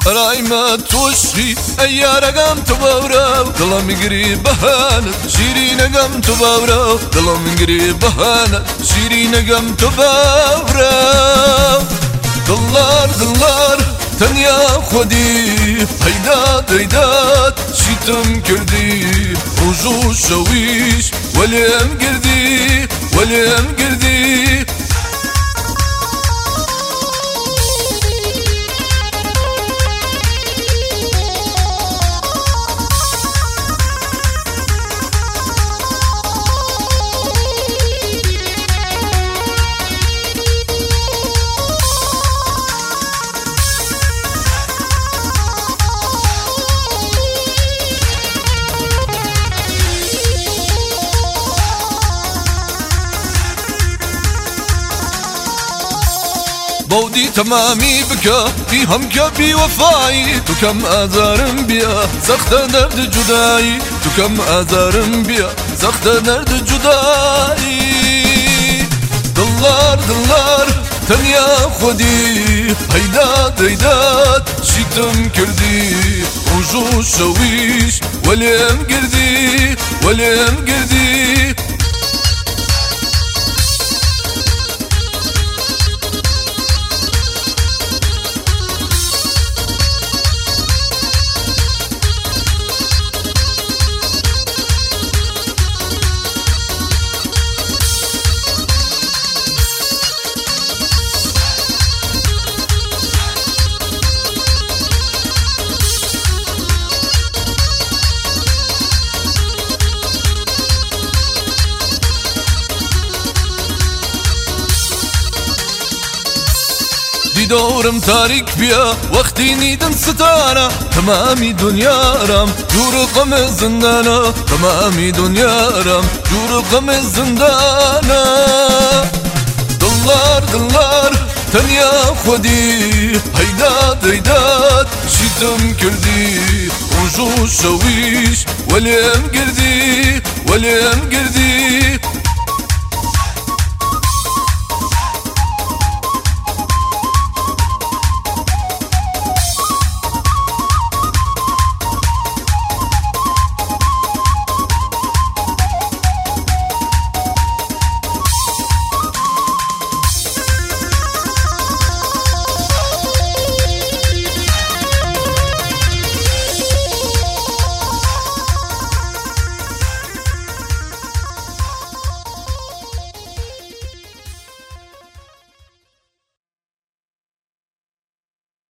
رايما توشي ايارا قام تباورا دلم يقري بهانت شيرين قام تباورا دلم يقري بهانت شيرين قام تباورا دلار دلار تنيا خودي هيدات هيدات شيتم كردي رجو شويش وليم قردي وليم قردي بودي تمامي بكا في هم كبي وفاي تو كم آزارم بيا سخت درد جداي تو كم آزارم بيا سخت درد جداي دلار دلار تنيا خودي هيدات هيدات شيتم كردي رجو شويش وليم قردي وليم قردي دورم تاریک بیا وقتی نیدن ستاره تمامی دنیا رم جور غم زندانا تمامی دنیا رم جور غم زندانا دلار دلار تنیا خودی هیدات هیدات شیتم کردی رجو شویش ولیم گردی ولیم گردی